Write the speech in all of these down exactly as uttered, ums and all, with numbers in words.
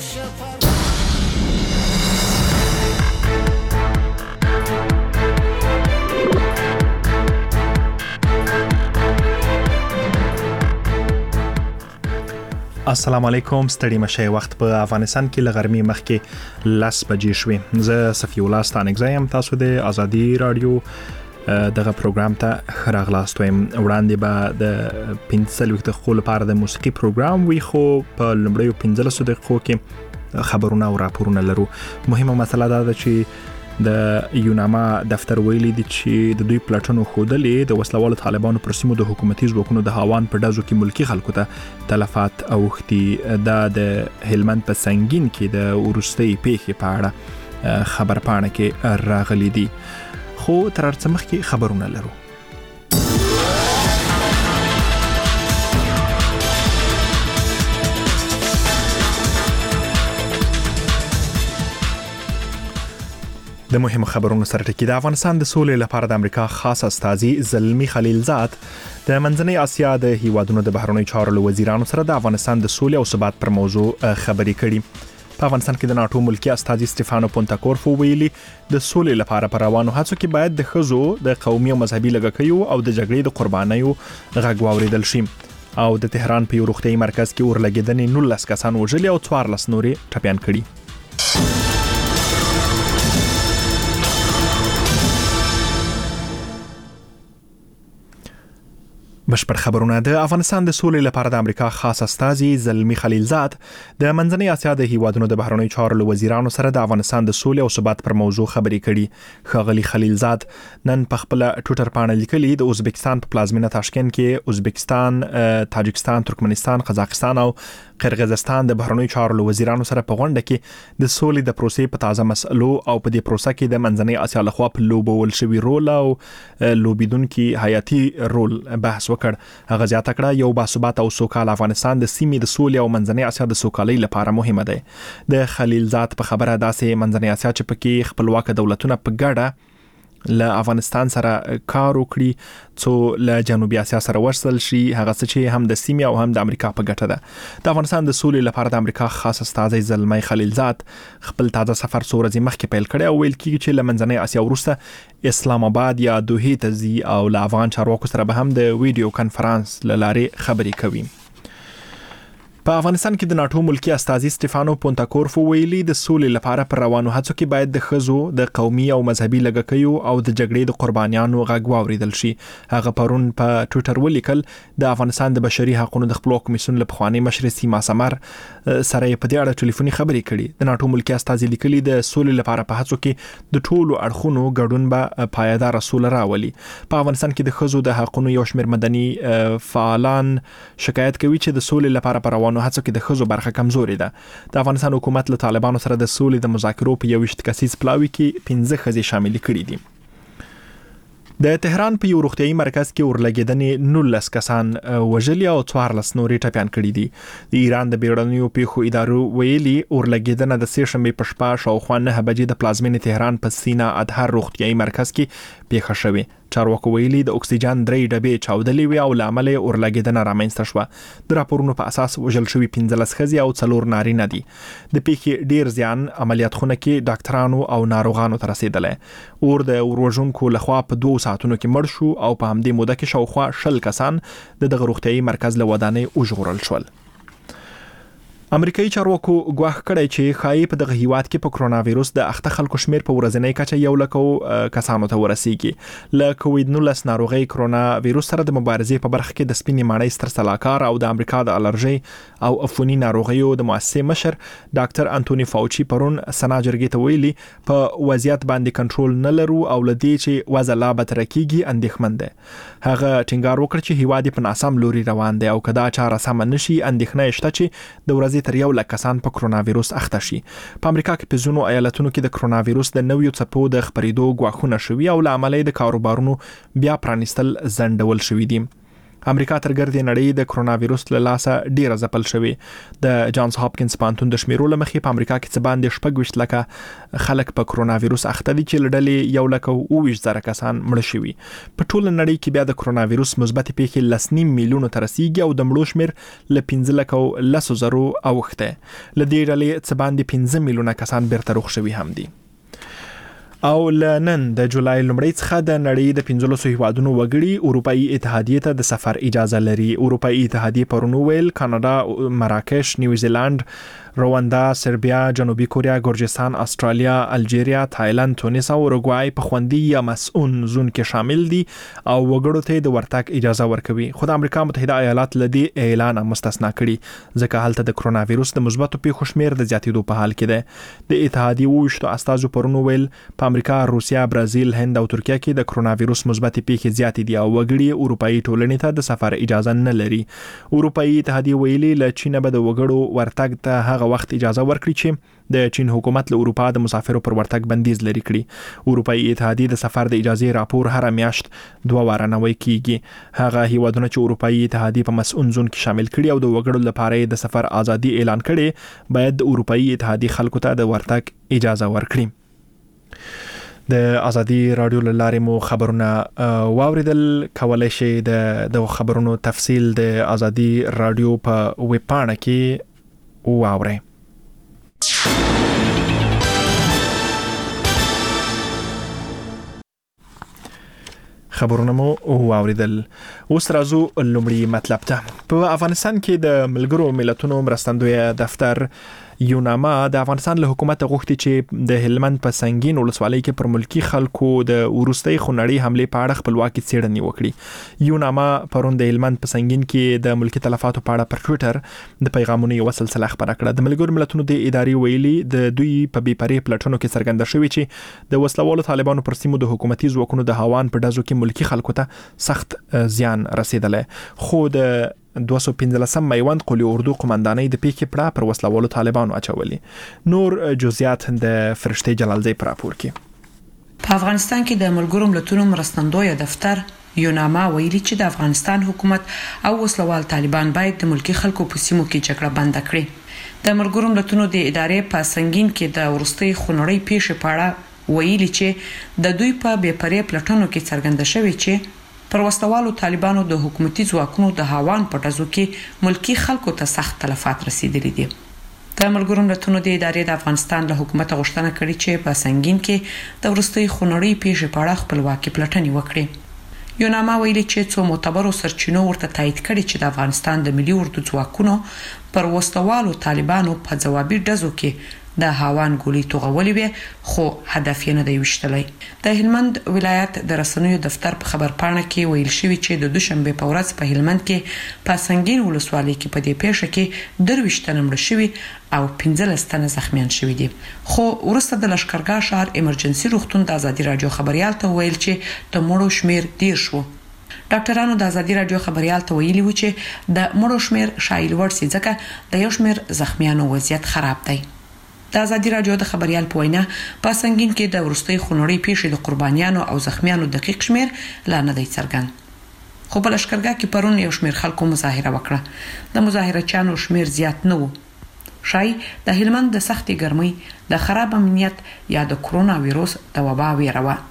السلام علیکم. ستړي مشه. وخت په افغانستان کې لغرمي مخکې لاس بجې شوې. زه صفی الله ستانګزایم. تاسو د ازادي رادیو دغه پروګرام ته خراغلاست وایم. وړاندې به د پنځه وخت خپل لپاره د موسیقي پروګرام وی، خو په لمړیو پنځه دقیقو کې خبرونه او راپورونه لرو. مهمه مسله دا ده چې د یوناما دفتر ویلي دي چې د دوی پلاټونو خودلې د وسلوالو طالبانو پر سیمو د حکومتي ځواکونو د هاوان په ډزو کې ملکی خلکو ته تلفات اوختي. دا د هلمند په سنگین کې د ورستي پیښې په اړه خبر پاڼه کې راغلي دي. خو تر څه مخکې خبرونه لرو. د مهمو خبرونو سره ټکی. د افغانستان د سولې لپاره د امریکا خاص استازي زلمی خلیلزاد د منځنۍ اسیا د هیوادونو د بهرنیو چارو له وزیرانو سره د افغانستان د سولې او ثبات پر موضوع خبرې کړي. په افغانستان کې د ناتو ملکی استازي سټيفانو پونتاکورفو ویلي د سولې لپاره پر روانو هڅو کې باید د خزو د قومي او مذهبي لګښیو او د جګړې د قربانیو غږ واوریدل شي. او د تهران په یو روغتيایي مرکز کې اورلګیدنې نولس کسان وژلي او څوارلس نورې ټپيان کړي. بشپړ خبرونه. د افغانستان د سولې لپاره د امریکا خاص استازي زلمی خلیلزاد د منځنۍ اسیا د هیوادونو د بهرنیو چارو له وزیرانو سره د افغانستان د سولې او ثبات پر موضوع خبرې کړي. ښاغلي خلیلزاد نن په خپل ټویټر باندې لیکلي د ازبکستان په پلازمینه تاشکند کې ازبکستان، تاجکستان، ترکمنستان، قزاقستان او قرغیزستان د بهرنیو چارو له وزیرانو سره په غونډه کې د سولې د پروسې په تازه مسلو او په دې پروسه کې د منځنۍ اسیا لخوا په لوبول شوی رول او لوبیدونکو حیاتي رول بحث وکړ. هغه زیاته کړه یو باثبات او سوکال افغانستان د سیمې د سولې او منځنۍ اسیا د سوکالۍ لپاره مهمه ده. د خلیلزاد په خبره داسې منځنۍ اسیا چې پکې خپلواک دولتونه په ګډه له افغانستان سره کار وکړي څو له جنوبي اسیا سره ورسل شي، هغه څه چې هم د سیمې او هم د امریکا په ګټه ده. د افغانستان د سولې لپاره د امریکا خاص استازي زلمی خلیلزاد خپل تازه سفر څو ورځې مخکې پیل کړی او ویل کیږي چې له منځنۍ اسیا وروسته اسلام آباد یا دوحې ته ځي او له افغان چارواکو سره به هم د ویډیو کانفرنس له لارې خبرې کوي. په افغانستان کې د ناتو ملکی استازي سټيفانو پونتاکورفو ویلي د سولې لپاره پر روانو هڅو کې باید د خزو د قومي او مذهبي لګښیو او د جګړې د قربانیانو غږ واوریدل شي. هغه پرون په ټویټر ولیکل د افغانستان د بشري حقوقو د خپلواک کمیسیون له پخوانی مشر سیما سمر سره په دې اړه ټلیفوني خبرې کړي. د ناتو ملکی استازي لیکلي د سولې لپاره په هڅو کې د ټولو اړخونو ګډون به پایدار سولې راولي. په افغانستان کې د خزو د حقوقو یو شمېر مدني فعالان شکایت کوي چې د سولې لپاره پر روانو هڅو کې د خزو برخه کمزوري ده. د افغانستان حکومت له طالبانو سره د سولې د مذاکرو په یوشت کسیز پلاوي کې پنځه خزې شامل کړي دي. د تهران په یو روغتيایي مرکز کې اورلګیدنې نولس کسان وژلي او څوارلس نورې ټپيان کړي دي. د ایران د بیړنیو پیښو ادارو ویلي اورلګیدنه د سه شنبې په شپه شاوخوا نه بجې د پلازمینې تهران په سینا ادهر روغتيایي مرکز کې پیښه شوې. چارواکو ویلي د اکسیجن درې ډبې چاودلې وي او لامل اورلګیدنه رامنځته شوه. د راپورونو په اساس وژل شوی پنځلس ښځې او څلور نارینه دي. د پیښې ډیر زیان عملیات خونه کې ډاکټرانو او ناروغانو ته رسیدلی. اور د وروژونکو لخوا په دوه ساعتونو کې مړ شو او په همدې موده کې شاوخوا شل کسان د دغه روغتيایي مرکز له ودانۍ وژغورل شول. امریکایي چارواکو ګواښ کړی چې ښایي په دغه هیواد کې په کرونا وایروس د اخته خلکو شمیر په ورځنۍ کچه یو لکو کسانو ته ورسیږي. له کووید نولس ناروغي کرونا وایروس سره د مبارزې په برخه کې د سپینې ماڼۍ ستر سلاکار او د امریکا د الرژي او عفوني ناروغیو د مؤسسې مشر ډاکټر انټونی فاوچي پرون سنا جرګې ته ویلي په وضعیت باندې کنټرول نه لرو او لدې چې وضع لا بدتر کیږي اندېښمن ده. هغه ټینګار وکړ چې هیواد په ناسم لوري روان دی او کدا چاره سم نشي اندېښنه شته چې د ورځې تر یو لک کسان په کرونا وایروس اخته شي. په امریکا کې په ځینو ایالتونو کې د کرونا وایروس د نویو څپو د خپرېدو ګواښونه شوي او له امله د کاروبارونو بیا پرانیستل ځنډول شوي دي. امریکا تر ګردې نړۍ د کرونا وایروس له لاسه ډیره ځپل شوې د جانز هاپکینز پوهنتون د شمیرو له مخې په امریکا کې څه باندې شپږ ویشت لکه خلک په کرونا وایروس اخته دي چې له ډلې یو لک اوه ویشت زره کسان مړه شوي. په ټوله نړۍ کې بیا د کرونا وایروس مثبت پیښې لس نیم میلیونو ته رسیږي او د مړو شمیر له پنځه لک لس زرو اوښتی. له دې ډلې څه باندې پنځه میلیونه کسان بیرته روغ شوي هم دي. او لنن د جولای لومړۍ څخه د نړۍ د پنځلسو هیوادونو وګړي اروپאי اتحادیه ته د سفر اجازه لري. اروپאי اتحادیه پرون ویل کاناډا، مراکش، نیوزیلند، رواندا، سربیا، جنوبي کوریا، ګورجستان، استرالیا، الجیریا، تایلند، تونس او اوروګوای په خوندي یا مسئون زون کې شامل دي او وګړو ته د ورتګ اجازه ورکوي. خو د امریکا متحده ایالات له دې اعلان مستثنا کړي ځکه هلته د کرونا وایروس د مثبتو پیښو شمیر د زیاتېدو په حال کې دی. د اتحادیې وویشتو استازو پرون ویل په امریکا، روسیا، برازیل، هند او ترکیه کې د کرونا وایروس مثبت پیښې زیاتې دي او وګړي اروپאי ټولنې ته د سفر اجازه نه لري. اروپאי اتحادیه ویلي له چین به د وګړو ورتګ ته هغه وخت اجازه ورکړي چې د چین حکومت له اروپا د مسافرو پر ورتګ بندیز لري کړي. اروپאי اتحادیه د سفر د اجازه راپور هر میاشت دوه واره نوي کیږي. هغه هیوادونه چې اروپאי اتحادیه په مسئون زون کې شامل کړي او د وګړو لپاره د سفر ازادي اعلان کړي باید د اروپאי اتحادیه خلکو ته د ورتګ اجازه ورکړي. د ازادي رادیو لارې مو خبرونه واوریدل. کولای شئ د د خبرونو تفصیل د ازادي رادیو په ویب پاڼه کې واورئ. خبرونه مو واوریدل. اوس راځو لومړی مطلب ته. په افغانستان کې د ملګرو ملتونو مرستندوی دفتر یوناما د افغانستان له حکومت غوښتي چې د هلمند په سنگین ولسوالۍ کې پر ملکی خلکو د ورستۍ خونړۍ حمله په اړه خپلواکي څېړنې وکړي. یوناما پرون د هلمند په سنگین کې د ملکی تلفاتو په اړه پر ټوئیټر د پیغامونو یو سلسله خبره کړه. د ملګرو ملتونو د ادارې ویلي د دوی په بې پرې پلټنو کې څرګنده شوې چې د وسلوالو طالبانو پر سیمو د حکومتي ځواکونو د هاوان په ډزو کې ملکی خلکو ته سخت زیان رسیدلی. خو د دوه سوه پنځلسم میوند قلی اردو قومندانۍ د پیښې پړه پر وسلوالو طالبانو اچولي. نور جزئیات د فرشته جلالزی پر راپور کې. په افغانستان کې د ملګرو ملتونو مرستندوی دفتر یوناما ویلي چې د افغانستان حکومت او وسلوال طالبان باید د ملکی خلکو په سیمو کې جګړه بند کړي. د ملګرو ملتونو د ادارې په سنگین کې د ورستۍ خونړۍ پیښې په اړه ویلي چې د دوی په بې پرې پلټنو کې څرګنده شوی چې پر وسلوالو طالبانو د حکومتي ځواکونو د هاوان په ډزو کې ملکی خلکو ته سخت تلفات رسیدلي دي. د ملګرو ملتونو د ادارې د افغانستان له حکومت غوښتنه کړې چې په سنگین کې د ورستۍ خونړۍ پیښې په اړه خپلواکي پلټنې وکړي. یوناما ویلي چې څو معتبرو سرچینو ورته تایید کړي چې د افغانستان د ملي اردو ځواکونو پر وسلوالو طالبانو په ځوابي ډزو کې د هاوان ګولۍ توغولې وي خو هدف یې نه دی وشتلی. د هلمند ولایت د رسنیو دفتر په خبر پاڼه کې ویل شوی چې د دوشنبه په ورځ په هلمند کې په سنگین ولسوالۍ کې په دې پیښه کې درویشت تنه مړه شوي او پنځلس تنه زخمیان شوي دي. خو وروسته د لشکرګاه ښار ایمرجنسي روغتون د ازادي رادیو خبريال ته ویل چې د مړو شمیر ډیر شو. ډاکټرانو د ازادي رادیو خبريال ته ویلي و چې د مړو شمیر شایل ورسي ځکه د یو شمیر زخمیانو وضعیت خراب دی. د ازادي رادیو د خبريال په وینا په سنگین کې د ورستۍ خونړۍ پیښې د قربانیانو او زخمیانو دقیق شمیر لا نه دی څرګند. خو په لشکرګاه کې پرون یو شمیر خلکو مظاهره وکړه. د مظاهرچیانو شمیر زیات نه و. شای د هلمند د سختي ګرمۍ، د خراب امنیت یا د کرونا وایروس د وبا ویره و.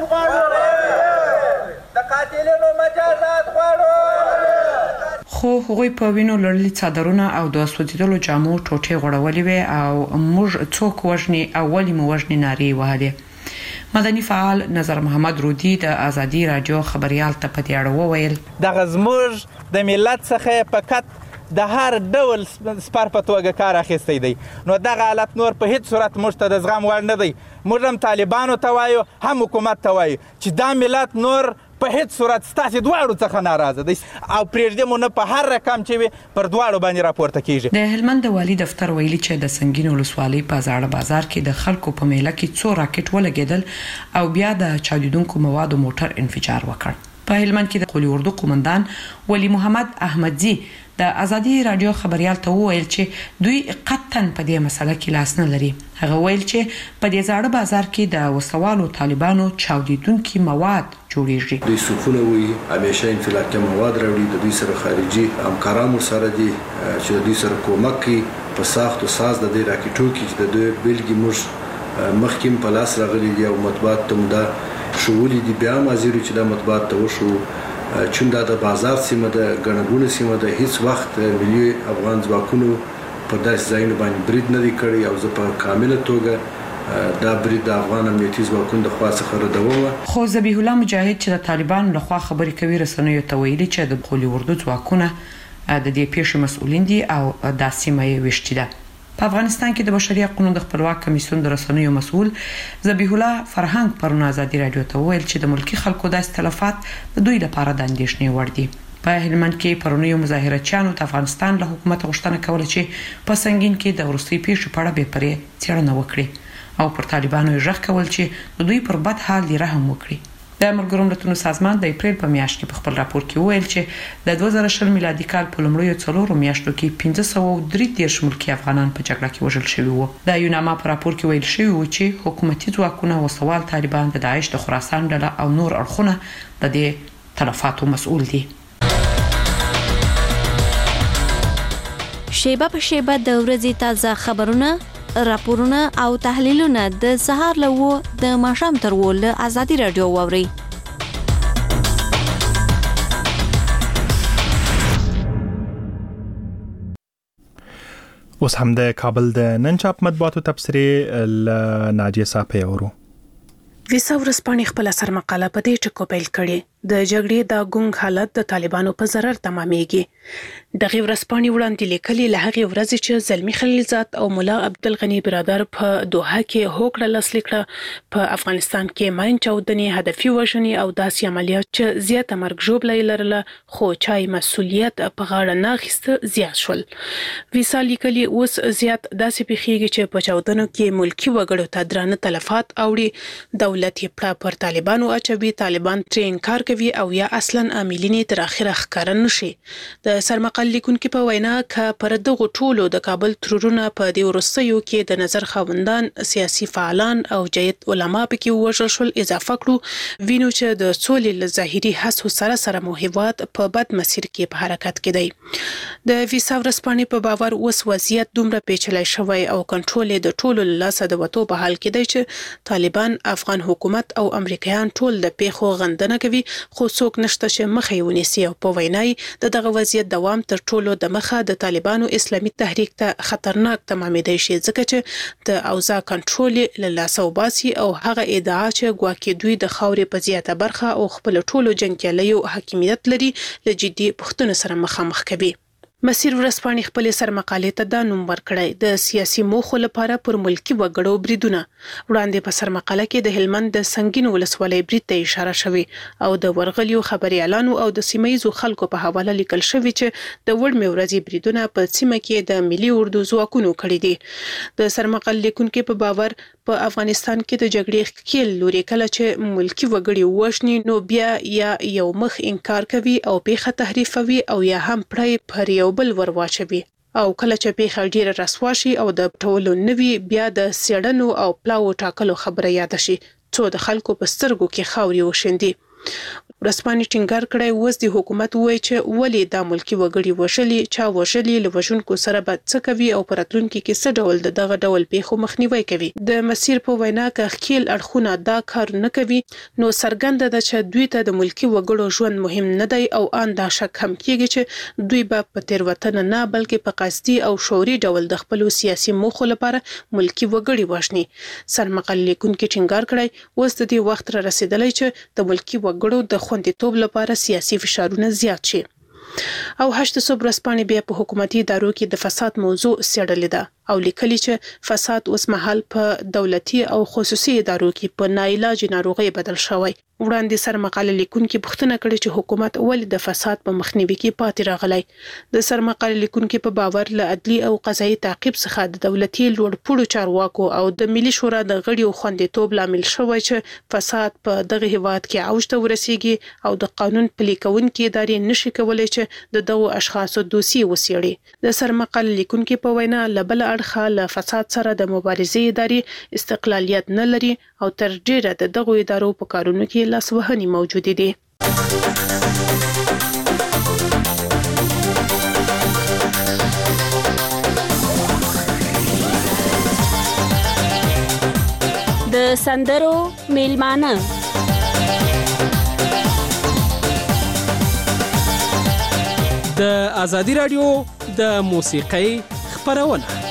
د قاتلینو مجازات غواړو. خو هغوی په وینو لړلي څادرونه او د سوځېدلو جامو ټوټې غوړولې وې او موږ څوک وژني او ولې مو وژني نارې وهلې. مدني فعال نظر محمد رودي د ازادي رادیو خبريال ته په دې اړه وویل دغه زموږ د ملت څخه فقط د هر ډول سپار په توګه کار اخیستی دی. نو دغه حالت نور په هیڅ صورت موږ ته د زغم وړ نه دی. موږ هم طالبانو ته وایو هم حکومت ته وایو چې دا ملت نور په هیڅ صورت ستاسې دواړو څخه ناراضه دی او پرېږدي مو نه په هر رقم چې وي پر دواړو باندې راپورته کیږي. د هلمند د والي دفتر ویلي چې د سنگین ولسوالۍ په زاړه بازار کې د خلکو په میله کې څو راکټ ولګېدل او بیا د چاودیدونکو موادو موټر انفجار وکړ. په هلمند کې د قلی اردو قومندان ولی محمد احمدزی د ازادي رادیو خبريال ته وویل چې دوی قطعاً په دې مسله کې لاس نه لري. هغه ویل چې په دې زاړه بازار کې د وسوالو طالبانو چاودیدونکو مواد جوړیږي. دوی صفونه وي همیشه انفلاکي مواد راوړي، د دوی سره خارجي همکاران سره دي چې د دوی سره کومک کوي په ساخت او ساز د دې راکټو کې چې د دوی بلګي موږ مخکیم په لاس راغلي دي او مطبوعات ته مدا شغولي دي. بیا مازیرو چې د مطبوعات ته وشو چون دا د بازار سیمه د غنګونه سیمه د هیڅ وخت ملي افغان ځواکونو په داسې ځایونو باندې برید نه دی کړی او زه په کامله توګه دا برید د افغان امنیتي ځواکونو د خوا څخه ردوم. خو ذبیح الله مجاهد چې د طالبانو لخوا خبرې کوي رسنیو ته ویلي چې د خولي اردو ځواکونه د دې پیښې مسؤلین دي او د سیمه یې وشتي ده. په افغانستان کې د بشري حقوقو د خپلواک کمیسیون د رسنیو مسؤل ذبیح الله فرهنګ پرون ازادي رادیو ته ویل چې د ملکی خلکو د استلافات د دوی لپاره د اندېښنې وړ دي. په هلمند کې پرونیو مظاهرچیانو د افغانستان له حکومت غوښتنه کوله چې په سنگین کې د ورستي پیښو په اړه به پرې څېړنه وکړي او پر طالبانو یې ژغ کول چې د دوی پر بد حال دی رحم وکړي. د ملګرو ملتونو سازمان د اپریل په میاشت کې په خپل راپور کې ویل چې د دوه زره شل میلادي کال په لومړیو څلورو میاشتو کې پنځه سوه او درې دېرش ملکي افغانان په جګړه کې وژل شوي وو. د یوناما په راپور کې ویل شوی و چې حکومتي ځواکونه او سوال طالبان د داعش د خراسان ډله او نور اړخونه د دې تلفاتو مسؤل دي. شیبه په شیبه د ورځې تازه خبرونه، راپورونه او تحلیلونه د سهار لوو د ماښام تر ول ازادي رادیو ووري. اوس هم د کابل د نن چاپ مطبوعاتو تبصرې ل ناجیه صاحب اورو. ویسا ورسپانې خپل اثر مقاله په دې ټکو پیل کړي د جګړې د ګونګ حالت د طالبانو په ضرر تمامېږي. دغه ورسپانې وړاندې لیکلي له هغه ورځې چې زلمی خلیلزاد او مولا عبدالغنی برادر په دوحه کې هوکړه لاسلیک کړه په افغانستان کې ماین چاودنې، هدفي وژنې او داسې عملیات چې زیاته مرګ ژوبله لرله خو چای مسؤلیت په غاړه نه اخیسته زیات شول. ویسا لیکلي اوس زیات داسې پیښیږي چې په چاودنو کې ملکی وګړو ته درانه تلفات اوړي، دولت یې پړه پر طالبانو اچوي، طالبان ترې انکار کوي او یا اصلا عاملین تر اخره ښکار نشي. د سرمقال لیکونکو په وینا ک پر دغه ټولو د کابل ترورونه په دې ورستیو کې د نظر خاوندان، سیاسي فعالان او جید علما پکې وژل شول. اضافه کړو وینو چې د سولې له ظاهري هڅو سره سره مو هیواد په بد مسیر کې په حرکت کې دی. د ویسا ورسپانې په باور اوس وضعیت دومره پیچلی شوی او کنټرول د ټولو له لاسه د وتو په حال کې دی چې طالبان، افغان حکومت او امریکایان ټول د پیښو غندنه کوي خو څوک نشته چې مخه یې ونیسي. او په وینای د دغه وضعیت دوام تر ټولو د مخه د طالبانو اسلامي تحریک ته خطرناک تمامېدای شي ځکه چې د اوضاع کنټرول له لاسه وباسي او هغه ادعا چې ګواکې دوی د خاورې په زیاته برخه او خپل ټولو جنګیالیو حاکمیت لري له جدي پوښتنو سره مخامخ کوي. مسیر ورسپانې خپل سرمقالې ته دا نوم ورکړی د سیاسي موخو لپاره پر ملکی وګړو بریدونه. وړاندې په سرمقاله کې د هلمند د سنگین ولسوالۍ برید ته اشاره شوې او د ورغلیو خبريالانو او د سیمایي خلکو په حواله لیکل شوی چې د وړمې ورځې بریدونه په سیمه کې د ملي اردو ځواکونو کړي دي. د سرمقال لیکونکو په باور په افغانستان کې د جګړې ښکیل لوري کله چې ملکی وګړي وښني نو بیا یا یو مخ انکار کوي او پیښه تحریفوي او یا هم پړی پر یو بل ورواچوي او کله چې پیښه ډیره رسوا شي او د پټولو نوي بیا د سیړنو او پلاو ټاکلو خبره یاد شي څو د خلکو په سترګو کې خاوري وشندي. ورسپانې ټینګار کړی اوس د حکومت وایي چې ولې د ملکی وګړي وشلي چا وشلي لوژونکو سره به څه کوي او پراتلونکو کې څه ډول د دغه ډول پیښو مخنیوي کوي. د مسیر په وینا کې خیل اړخونه دا کار نه کوي نو څرګنده ده چې دوی ته د ملکی وګړو ژوند مهم نه دی او ان دا شک هم کیږي چې دوی به په تیروتنه نه بلکې په قصدي او شعوري ډول د خپل سیاسي موخو لپاره ملکی وګړي وژني. سرمقال لیکونکو ټینګار کړی اوس د دې وخت را رسیدلی چې د ملکی وګړو د خوندیتوب لپاره سیاسي فشارونه زیات شي. او هشت صبح ورځپاڼې بیا په حکومتي ادارو کې د فساد موضوع څېړلې ده. او لیکلي چې فساد اوس مهال په دولتي او خصوصي ادارو کې په ناعلاج ناروغي بدل شوی. وړاندې سرمقاله لیکونکو پوښتنه کړې چې حکومت ولې د فساد په مخنیوي کې پاتې راغلی. د سرمقاله لیکونکو په باور له عدلي او قضایي تعقیب څخه د دولتي لوړپوړو چارواکو او د ملي شورا د غړیو خوندیتوب لامل شوی چې فساد په دغه هیواد کې اوج ته ورسیږي او د قانون پلي کوونکي ادارې نشي کولای چې د دغو اشخاصو دوسیې وڅېړي. د سرمقاله لیکونکو په وینا له بل اړخه له فساد سره د مبارزې ادارې استقلالیت نه لري او تر ډیره د دغو ادارو په کارونو کې لاسوهنې موجودې دي. د سندرو میلمانه د ازادي رادیو د موسیقۍ خبرونه